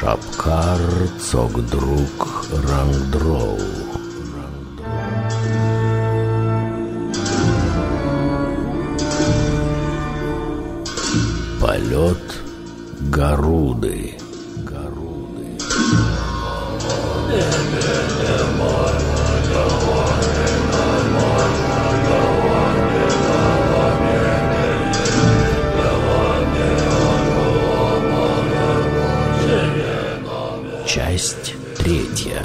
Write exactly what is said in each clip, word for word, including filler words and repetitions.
Шапкар Цогдрук Рангдрол. Полет Горуды. Часть третья.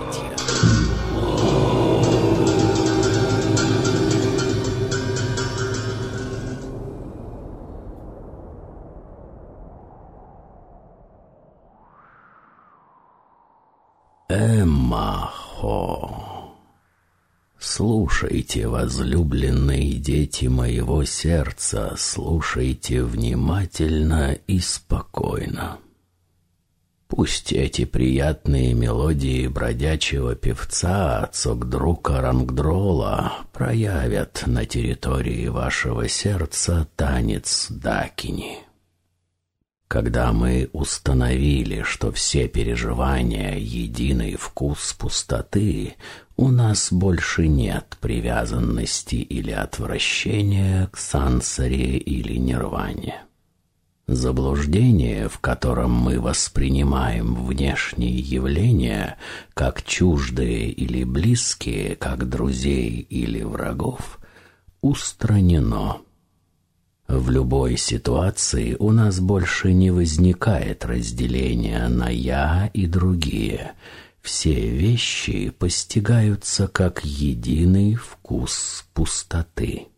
Эммахо. Слушайте, возлюбленные дети моего сердца, слушайте внимательно и спокойно. Пусть эти приятные мелодии бродячего певца Цогдрука Рангдрола проявят на территории вашего сердца танец Дакини. Когда мы установили, что все переживания — единый вкус пустоты, у нас больше нет привязанности или отвращения к сансаре или нирване. Заблуждение, в котором мы воспринимаем внешние явления как чуждые или близкие, как друзей или врагов, устранено. В любой ситуации у нас больше не возникает разделения на «я» и «другие». Все вещи постигаются как единый вкус пустоты.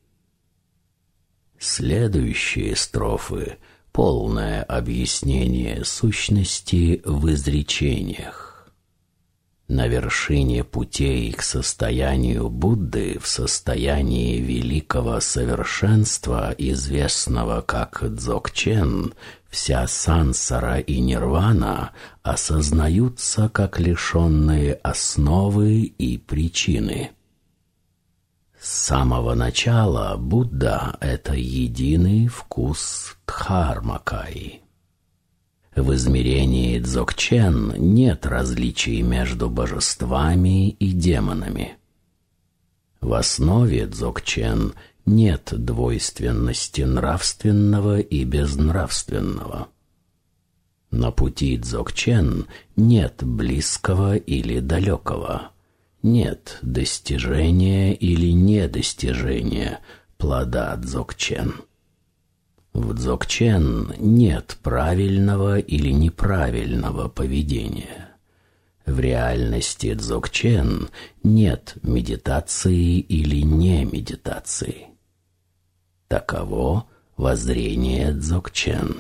Следующие строфы — полное объяснение сущности в изречениях. На вершине путей к состоянию Будды, в состоянии великого совершенства, известного как Дзогчен, вся сансара и нирвана осознаются как лишенные основы и причины. С самого начала Будда — это единый вкус Дхармакаи. В измерении Дзогчен нет различий между божествами и демонами. В основе Дзогчен нет двойственности нравственного и безнравственного. На пути Дзогчен нет близкого или далекого. Нет достижения или недостижения плода Дзогчен. В Дзогчен нет правильного или неправильного поведения. В реальности Дзогчен нет медитации или не медитации. Таково воззрение Дзогчен.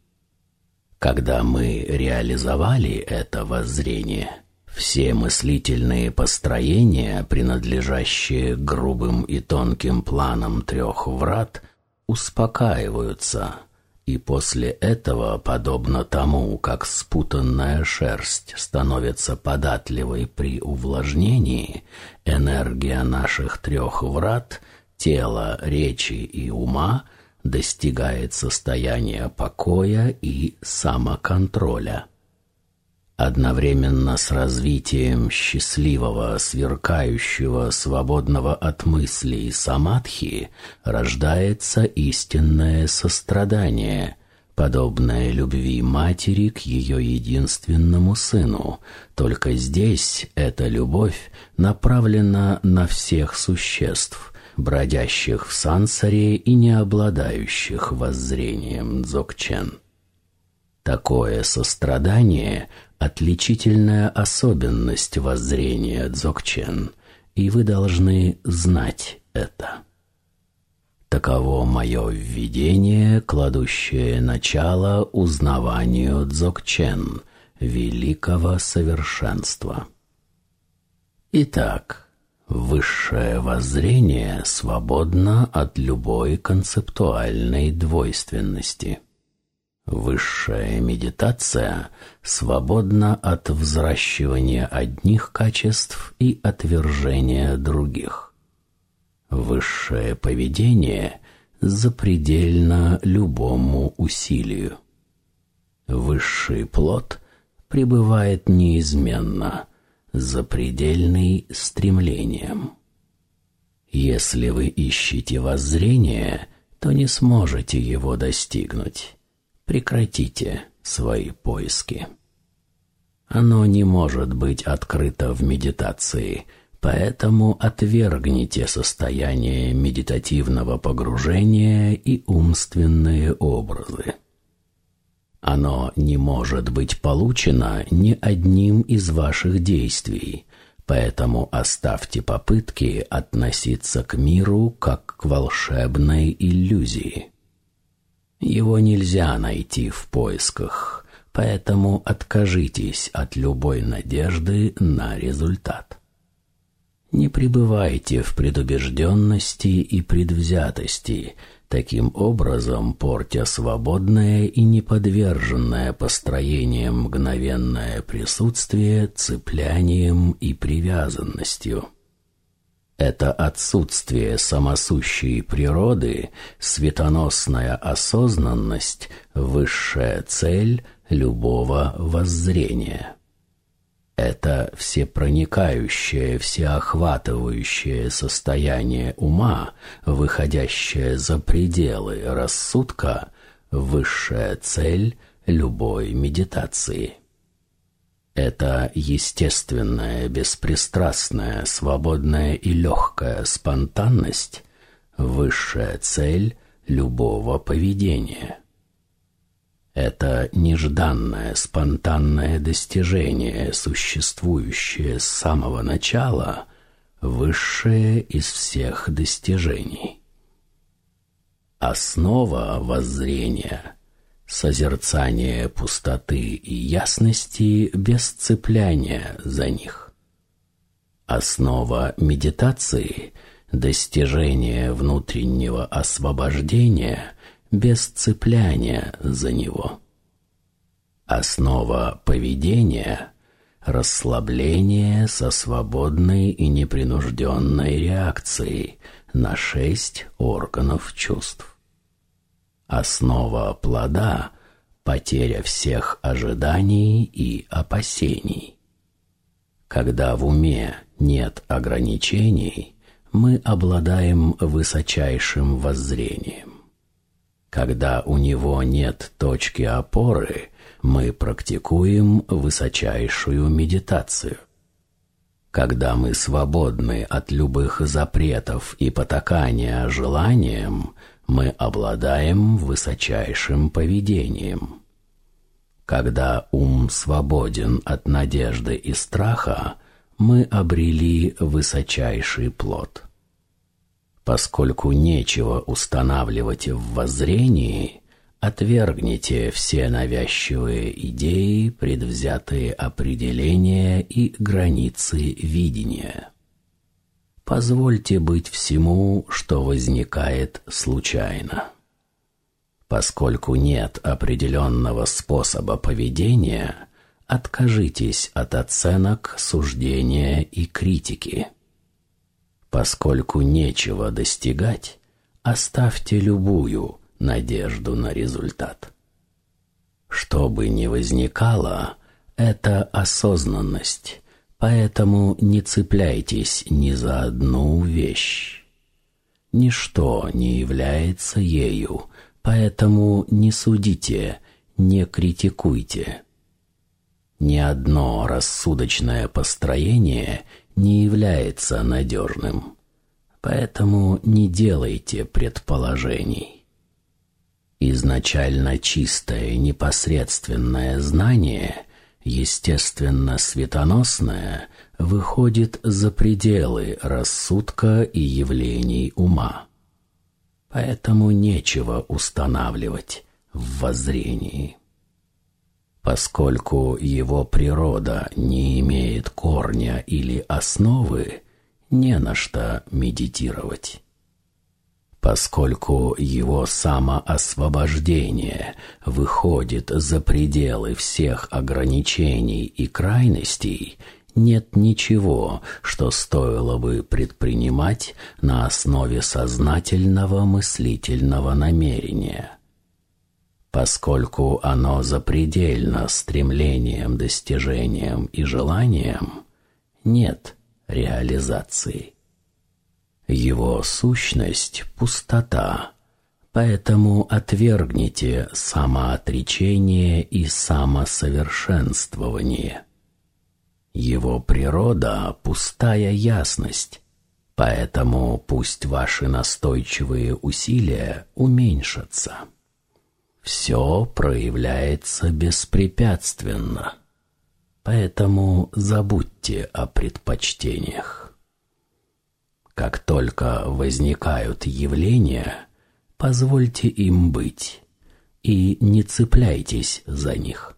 Когда мы реализовали это воззрение, все мыслительные построения, принадлежащие грубым и тонким планам трех врат, успокаиваются, и после этого, подобно тому, как спутанная шерсть становится податливой при увлажнении, энергия наших трех врат, тела, речи и ума достигает состояния покоя и самоконтроля. Одновременно с развитием счастливого, сверкающего, свободного от мыслей самадхи рождается истинное сострадание, подобное любви матери к ее единственному сыну. Только здесь эта любовь направлена на всех существ, бродящих в сансаре и не обладающих воззрением Дзогчен. Такое сострадание — отличительная особенность воззрения Дзогчен, и вы должны знать это. Таково мое введение, кладущее начало узнаванию Дзогчен, великого совершенства. Итак, высшее воззрение свободно от любой концептуальной двойственности. Высшая медитация свободна от взращивания одних качеств и отвержения других. Высшее поведение запредельно любому усилию. Высший плод пребывает неизменно, запредельный стремлением. Если вы ищете воззрение, то не сможете его достигнуть. Прекратите свои поиски. Оно не может быть открыто в медитации, поэтому отвергните состояние медитативного погружения и умственные образы. Оно не может быть получено ни одним из ваших действий, поэтому оставьте попытки относиться к миру как к волшебной иллюзии. Его нельзя найти в поисках, поэтому откажитесь от любой надежды на результат. Не пребывайте в предубежденности и предвзятости, таким образом портя свободное и неподверженное построением мгновенное присутствие цеплянием и привязанностью. Это отсутствие самосущей природы, светоносная осознанность, высшая цель любого воззрения. Это всепроникающее, всеохватывающее состояние ума, выходящее за пределы рассудка, высшая цель любой медитации. Это естественная, беспристрастная, свободная и легкая спонтанность, высшая цель любого поведения. Это нежданное, спонтанное достижение, существующее с самого начала, высшее из всех достижений. Основа воззрения — созерцание пустоты и ясности без цепляния за них. Основа медитации — достижение внутреннего освобождения без цепляния за него. Основа поведения — расслабление со свободной и непринужденной реакцией на шесть органов чувств. Основа плода — потеря всех ожиданий и опасений. Когда в уме нет ограничений, мы обладаем высочайшим воззрением. Когда у него нет точки опоры, мы практикуем высочайшую медитацию. Когда мы свободны от любых запретов и потакания желаниям, мы обладаем высочайшим поведением. Когда ум свободен от надежды и страха, мы обрели высочайший плод. Поскольку нечего устанавливать в воззрении, отвергните все навязчивые идеи, предвзятые определения и границы видения. Позвольте быть всему, что возникает случайно. Поскольку нет определенного способа поведения, откажитесь от оценок, суждения и критики. Поскольку нечего достигать, оставьте любую надежду на результат. Что бы ни возникало, это осознанность, поэтому не цепляйтесь ни за одну вещь. Ничто не является ею, поэтому не судите, не критикуйте. Ни одно рассудочное построение не является надежным, поэтому не делайте предположений. Изначально чистое непосредственное знание, естественно светоносное, выходит за пределы рассудка и явлений ума. Поэтому нечего устанавливать в воззрении. Поскольку его природа не имеет корня или основы, не на что медитировать. Поскольку его самоосвобождение выходит за пределы всех ограничений и крайностей, нет ничего, что стоило бы предпринимать на основе сознательного мыслительного намерения. Поскольку оно запредельно стремлением, достижением и желанием, нет реализации. Его сущность – пустота, поэтому отвергните самоотречение и самосовершенствование. Его природа – пустая ясность, поэтому пусть ваши настойчивые усилия уменьшатся. Все проявляется беспрепятственно, поэтому забудьте о предпочтениях. Как только возникают явления, позвольте им быть и не цепляйтесь за них.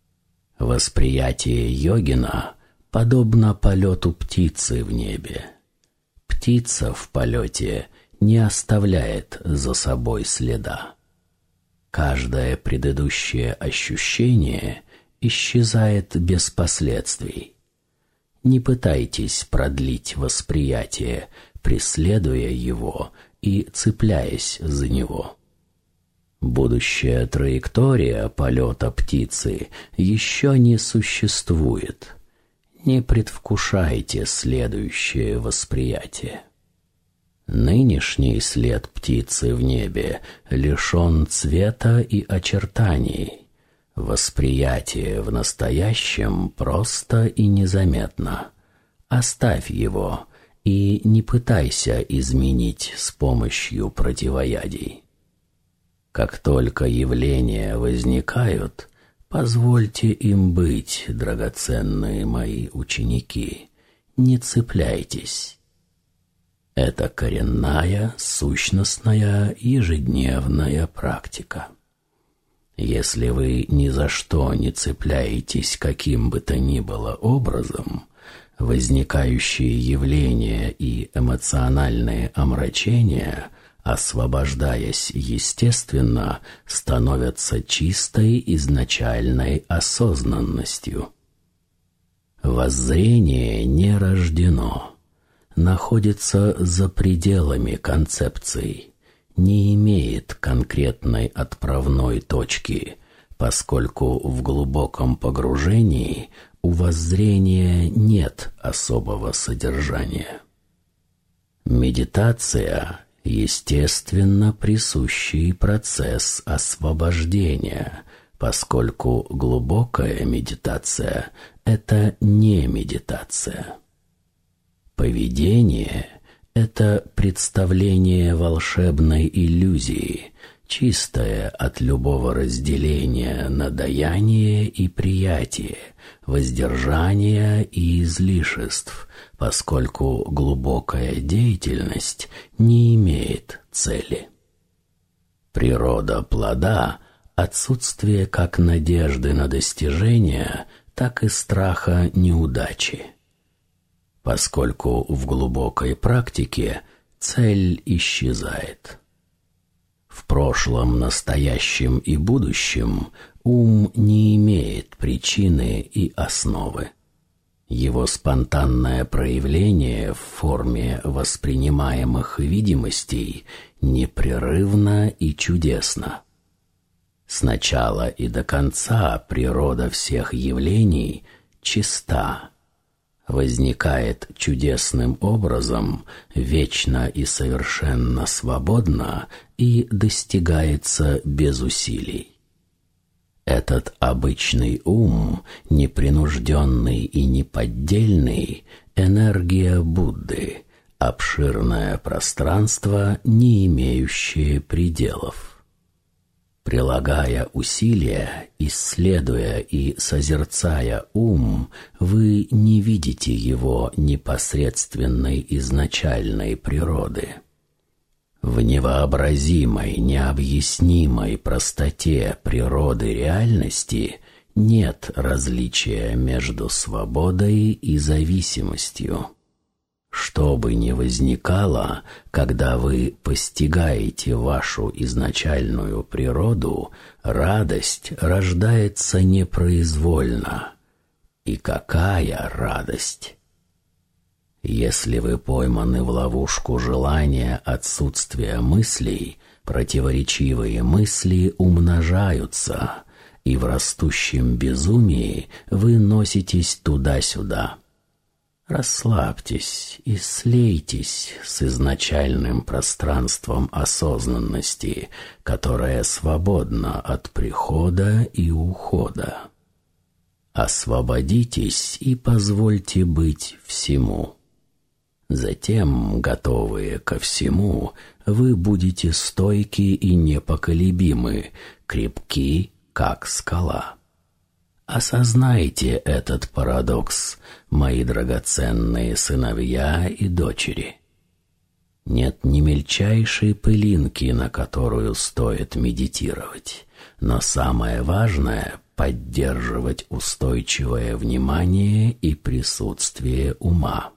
Восприятие йогина подобно полету птицы в небе. Птица в полете не оставляет за собой следа. Каждое предыдущее ощущение исчезает без последствий. Не пытайтесь продлить восприятие, преследуя его и цепляясь за него. Будущая траектория полета птицы еще не существует. Не предвкушайте следующее восприятие. Нынешний след птицы в небе лишен цвета и очертаний. Восприятие в настоящем просто и незаметно. Оставь его и не пытайся изменить с помощью противоядий. Как только явления возникают, позвольте им быть, драгоценные мои ученики, не цепляйтесь. Это коренная, сущностная, ежедневная практика. Если вы ни за что не цепляетесь каким бы то ни было образом, возникающие явления и эмоциональные омрачения, освобождаясь естественно, становятся чистой изначальной осознанностью. Воззрение не рождено, находится за пределами концепций, не имеет конкретной отправной точки, поскольку в глубоком погружении у воззрения нет особого содержания. Медитация – естественно присущий процесс освобождения, поскольку глубокая медитация – это не медитация. Поведение – это представление волшебной иллюзии, чистое от любого разделения на даяние и приятие, воздержание и излишеств, поскольку глубокая деятельность не имеет цели. Природа плода – отсутствие как надежды на достижение, так и страха неудачи. Поскольку в глубокой практике цель исчезает. В прошлом, настоящем и будущем ум не имеет причины и основы. Его спонтанное проявление в форме воспринимаемых видимостей непрерывно и чудесно. С начала и до конца природа всех явлений чиста, возникает чудесным образом, вечно и совершенно свободно и достигается без усилий. Этот обычный ум, непринужденный и неподдельный, энергия Будды, обширное пространство, не имеющее пределов. Прилагая усилия, исследуя и созерцая ум, вы не видите его непосредственной изначальной природы. В невообразимой, необъяснимой простоте природы реальности нет различия между свободой и зависимостью. Что бы ни возникало, когда вы постигаете вашу изначальную природу, радость рождается непроизвольно. И какая радость! Если вы пойманы в ловушку желания отсутствия мыслей, Противоречивые мысли умножаются, и в растущем безумии вы носитесь туда-сюда. Расслабьтесь и слейтесь с изначальным пространством осознанности, которое свободно от прихода и ухода. Освободитесь и позвольте быть всему. Затем, готовые ко всему, вы будете стойки и непоколебимы, крепки, как скала. Осознайте этот парадокс, мои драгоценные сыновья и дочери. Нет ни мельчайшей пылинки, на которую стоит медитировать, но самое важное — поддерживать устойчивое внимание и присутствие ума.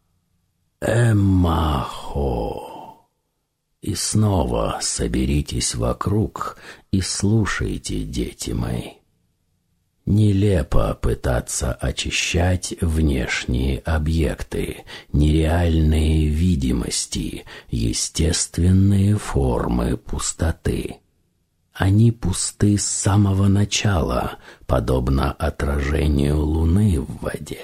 Эммахо. И снова соберитесь вокруг и слушайте, дети мои. Нелепо пытаться очищать внешние объекты, нереальные видимости, естественные формы пустоты. Они пусты с самого начала, подобно отражению луны в воде.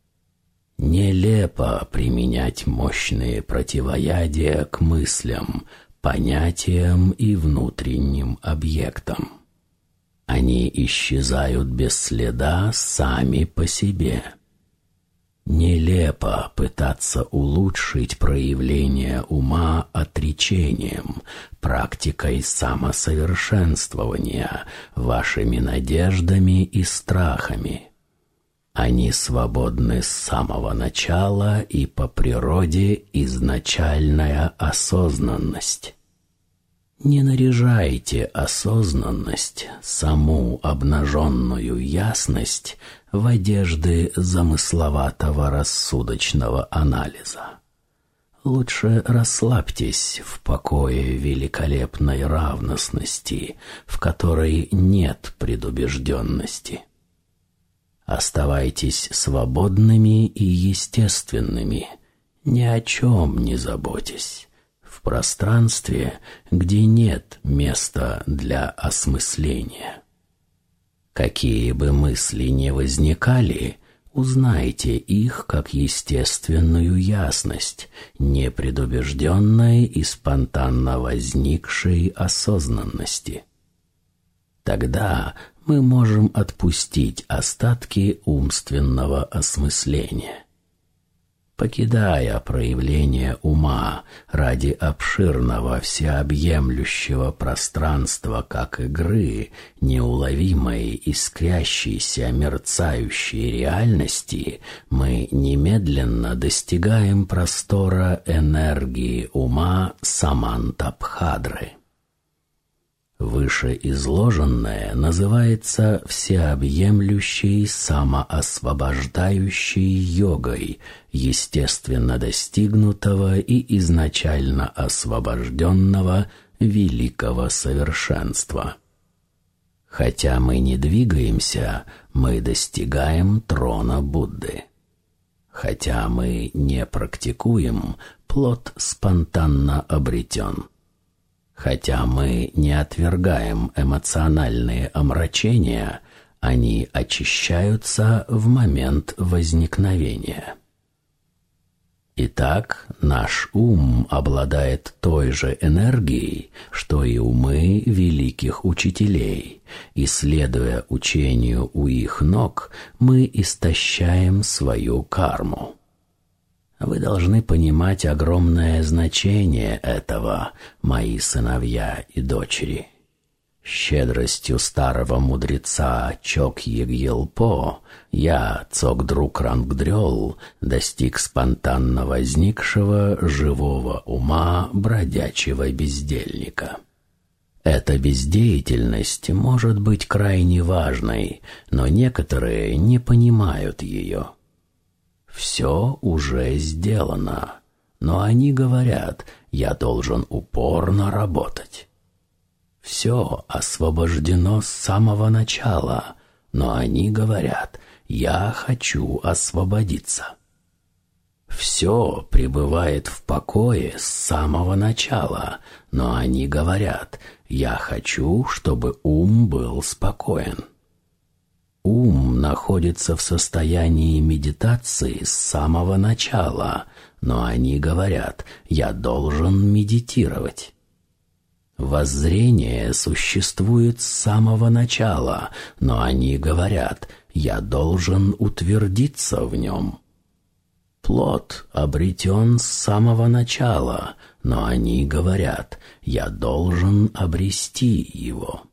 Нелепо применять мощные противоядия к мыслям, понятиям и внутренним объектам. Они исчезают без следа сами по себе. Нелепо пытаться улучшить проявление ума отречением, практикой самосовершенствования, вашими надеждами и страхами. Они свободны с самого начала и по природе изначальная осознанность. Не наряжайте осознанность, саму обнаженную ясность, в одежды замысловатого рассудочного анализа. Лучше расслабьтесь в покое великолепной равностности, в которой нет предубежденности. Оставайтесь свободными и естественными, ни о чем не заботьтесь. В пространстве, где нет места для осмысления. Какие бы мысли ни возникали, узнайте их как естественную ясность, непредубежденной и спонтанно возникшей осознанности. Тогда мы можем отпустить остатки умственного осмысления. Покидая проявление ума ради обширного всеобъемлющего пространства как игры, неуловимой, искрящейся, мерцающей реальности, мы немедленно достигаем простора энергии ума Самантабхадры. Вышеизложенное называется всеобъемлющей самоосвобождающей йогой, естественно достигнутого и изначально освобожденного великого совершенства. Хотя мы не двигаемся, мы достигаем трона Будды. Хотя мы не практикуем, плод спонтанно обретен. Хотя мы не отвергаем эмоциональные омрачения, они очищаются в момент возникновения. Итак, наш ум обладает той же энергией, что и умы великих учителей, и, следуя учению у их ног, мы истощаем свою карму. Вы должны понимать огромное значение этого, мои сыновья и дочери. Щедростью старого мудреца Чокье-Гьелпо я, Цогдру Рангдрёл, достиг спонтанно возникшего живого ума бродячего бездельника. Эта бездеятельность может быть крайне важной, но некоторые не понимают ее. Все уже сделано, но они говорят: я должен упорно работать. Все освобождено с самого начала, но они говорят: я хочу освободиться. Все пребывает в покое с самого начала, но они говорят: «Я хочу, чтобы ум был спокоен». Ум находится в состоянии медитации с самого начала, но они говорят: «Я должен медитировать». Воззрение существует с самого начала, но они говорят: «Я должен утвердиться в нем». Плод обретен с самого начала, но они говорят: «Я должен обрести его».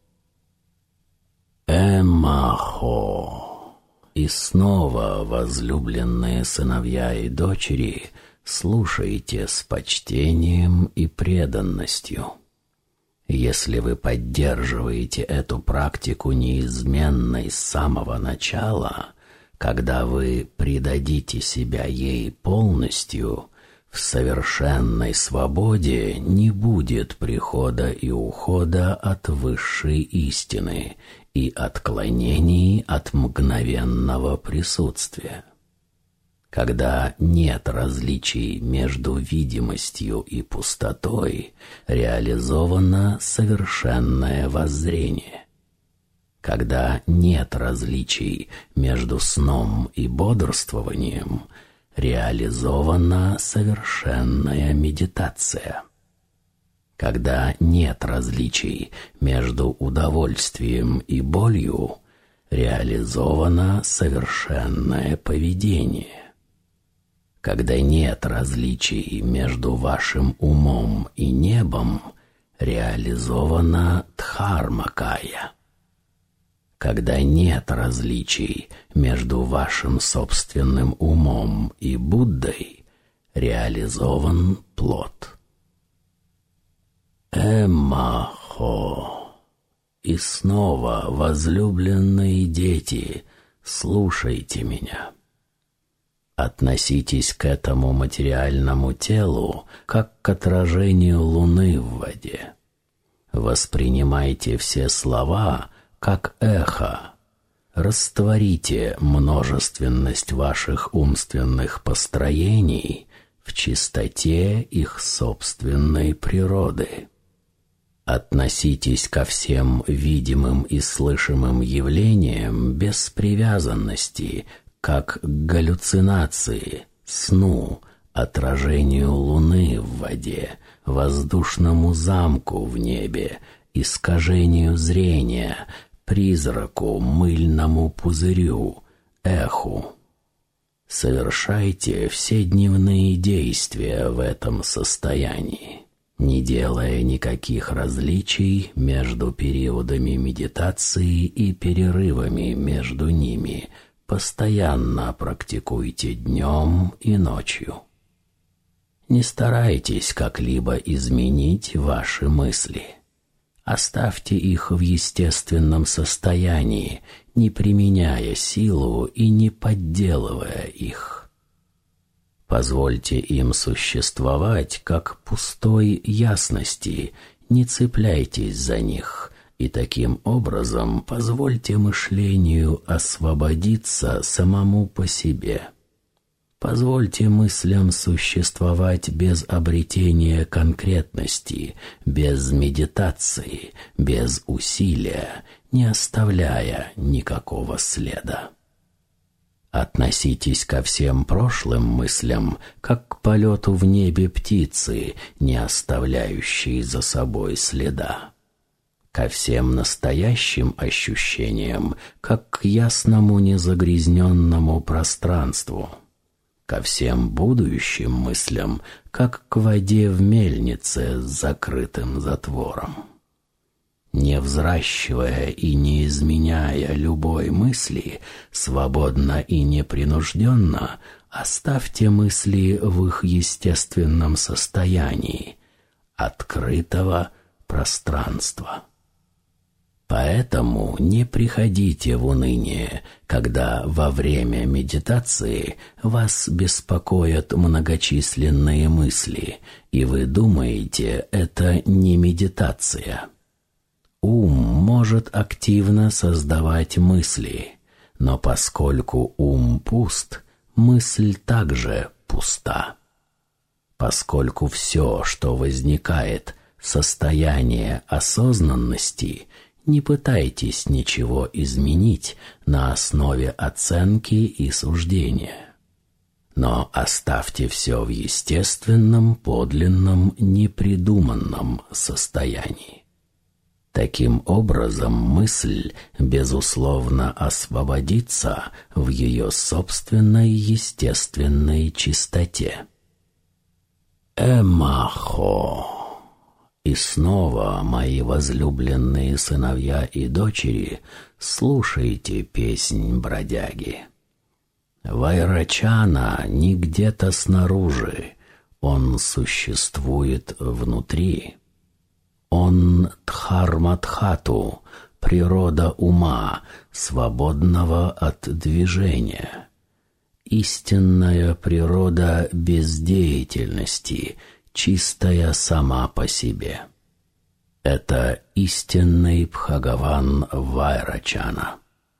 Эмахо. И снова, возлюбленные сыновья и дочери, слушайте с почтением и преданностью. Если вы поддерживаете эту практику неизменной с самого начала, когда вы предадите себя ей полностью, в совершенной свободе не будет прихода и ухода от высшей истины и отклонений от мгновенного присутствия. Когда нет различий между видимостью и пустотой, реализовано совершенное воззрение. Когда нет различий между сном и бодрствованием, реализована совершенная медитация. Когда нет различий между удовольствием и болью, реализовано совершенное поведение. Когда нет различий между вашим умом и небом, реализована дхармакая. Когда нет различий между вашим собственным умом и Буддой, реализован плод. Эмахо. И снова, возлюбленные дети, слушайте меня. Относитесь к этому материальному телу, как к отражению луны в воде. Воспринимайте все слова как эхо. Растворите множественность ваших умственных построений в чистоте их собственной природы. Относитесь ко всем видимым и слышимым явлениям без привязанности, как к галлюцинации, сну, отражению луны в воде, воздушному замку в небе, искажению зрения, призраку, мыльному пузырю, эху. Совершайте все дневные действия в этом состоянии, не делая никаких различий между периодами медитации и перерывами между ними. Постоянно практикуйте днем и ночью. Не старайтесь как-либо изменить ваши мысли. Оставьте их в естественном состоянии, не применяя силу и не подделывая их. Позвольте им существовать как пустой ясности, не цепляйтесь за них, и таким образом позвольте мышлению освободиться самому по себе. Позвольте мыслям существовать без обретения конкретности, без медитации, без усилия, не оставляя никакого следа. Относитесь ко всем прошлым мыслям, как к полету в небе птицы, не оставляющей за собой следа. Ко всем настоящим ощущениям, как к ясному незагрязненному пространству. Ко всем будущим мыслям, как к воде в мельнице с закрытым затвором. Не взращивая и не изменяя любой мысли, свободно и непринужденно оставьте мысли в их естественном состоянии, открытого пространства. Поэтому не приходите в уныние, когда во время медитации вас беспокоят многочисленные мысли, и вы думаете, это не медитация. Ум может активно создавать мысли, но поскольку ум пуст, мысль также пуста. пуста. Поскольку все, что возникает, состояние осознанности, не пытайтесь ничего изменить на основе оценки и суждения. Но оставьте все в естественном, подлинном, непридуманном состоянии. Таким образом, мысль, безусловно, освободится в ее собственной естественной чистоте. Эмахо. И снова, мои возлюбленные сыновья и дочери, слушайте песнь бродяги. Вайрачана не где-то снаружи, он существует внутри. Он Дхармадхату, природа ума, свободного от движения. Истинная природа бездеятельности, чистая сама по себе. Это истинный Бхагаван Вайрачана.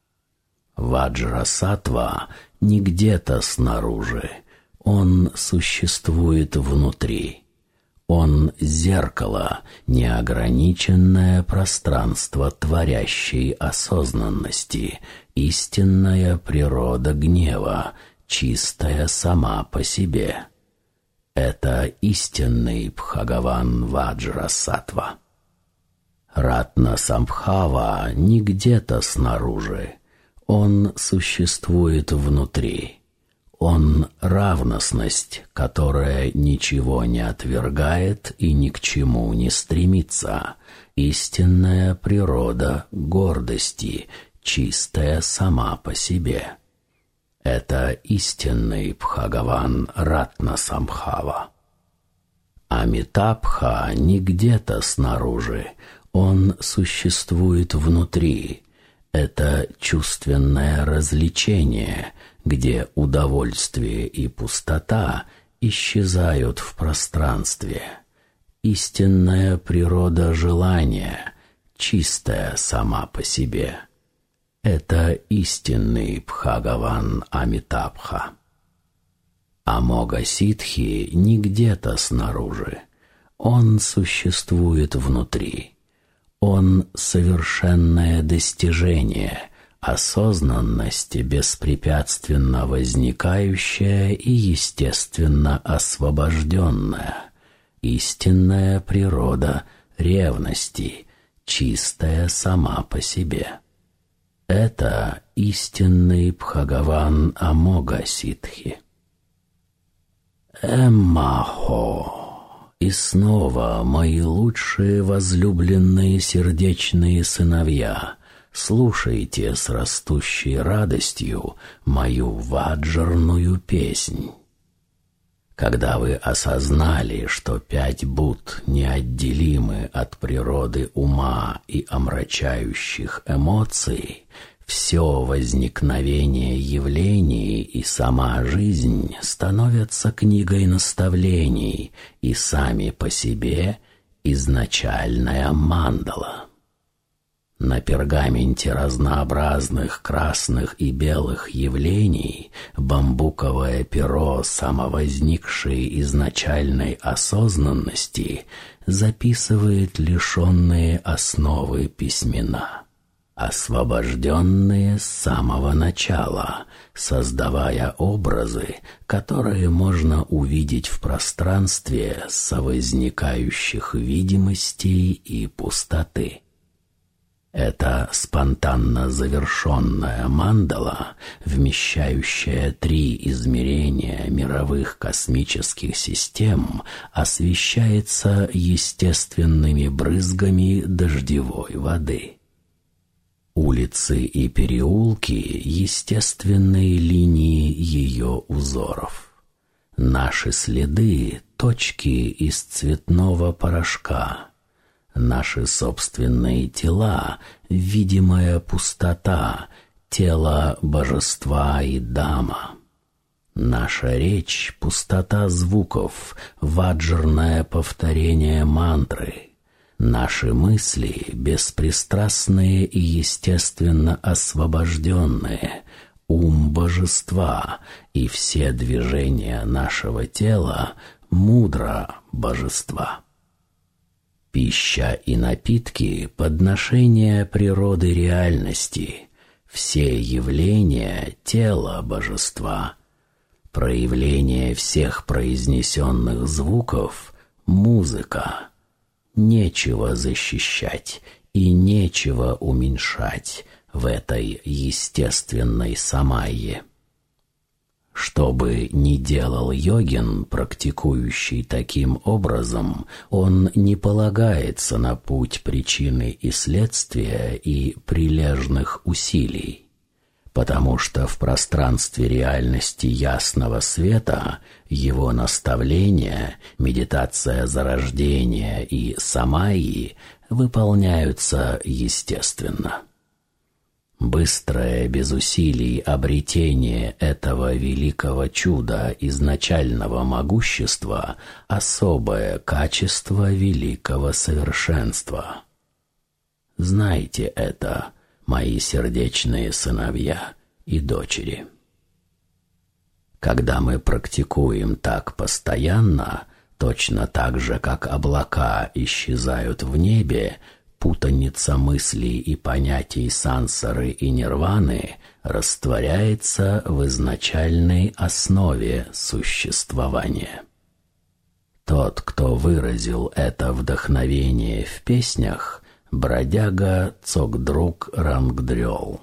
Ваджрасаттва не где-то снаружи, он существует внутри. Он — зеркало, неограниченное пространство творящей осознанности, истинная природа гнева, чистая сама по себе. Это истинный Бхагаван Ваджрасаттва. Ратна Самбхава не где-то снаружи, он существует внутри. Он — равностность, которая ничего не отвергает и ни к чему не стремится, истинная природа гордости, чистая сама по себе. Это истинный Бхагаван Ратна Самбхава. Амитабха не где-то снаружи, он существует внутри. Это чувственное развлечение, где удовольствие и пустота исчезают в пространстве. Истинная природа желания, чистая сама по себе. Это истинный Бхагаван Амитабха. Амога Ситхи не где-то снаружи, он существует внутри. Он — совершенное достижение, осознанность беспрепятственно возникающая и естественно освобожденная, истинная природа ревности, чистая сама по себе. Это истинный Бхагаван Амога Ситхи. Эммахо. И снова, мои лучшие возлюбленные сердечные сыновья, слушайте с растущей радостью мою ваджрную песнь. Когда вы осознали, что пять Будд неотделимы от природы ума и омрачающих эмоций, все возникновение явлений и сама жизнь становятся книгой наставлений и сами по себе изначальная мандала. На пергаменте разнообразных красных и белых явлений бамбуковое перо самовозникшей изначальной осознанности записывает лишенные основы письмена, освобожденные с самого начала, создавая образы, которые можно увидеть в пространстве совозникающих видимостей и пустоты. Это спонтанно завершенная мандала, вмещающая три измерения мировых космических систем, освещается естественными брызгами дождевой воды. Улицы и переулки — естественные линии ее узоров. Наши следы — точки из цветного порошка. Наши собственные тела — видимая пустота, тело божества и дама. Наша речь — пустота звуков, ваджрное повторение мантры. Наши мысли — беспристрастные и естественно освобожденные, ум божества, и все движения нашего тела — мудра божества. Пища и напитки — подношение природы реальности, все явления — тело божества, проявление всех произнесенных звуков — музыка. Нечего защищать и нечего уменьшать в этой естественной самайе. Что бы ни делал йогин, практикующий таким образом, он не полагается на путь причины и следствия и прилежных усилий, потому что в пространстве реальности ясного света его наставления, медитация зарождения и самайи выполняются естественно. Быстрое, без усилий обретение этого великого чуда изначального могущества — особое качество великого совершенства. Знайте это, мои сердечные сыновья и дочери. Когда мы практикуем так постоянно, точно так же, как облака исчезают в небе, путаница мыслей и понятий сансары и нирваны растворяется в изначальной основе существования. Тот, кто выразил это вдохновение в песнях, бродяга Цогдрук Рангдрёл.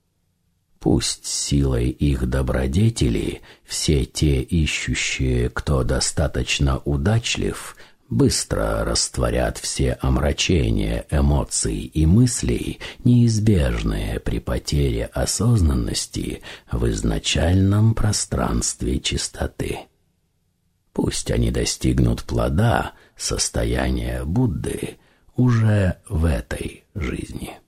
Пусть силой их добродетели все те ищущие, кто достаточно удачлив, быстро растворят все омрачения эмоций и мыслей, неизбежные при потере осознанности в изначальном пространстве чистоты. Пусть они достигнут плода, состояния Будды, уже в этой жизни.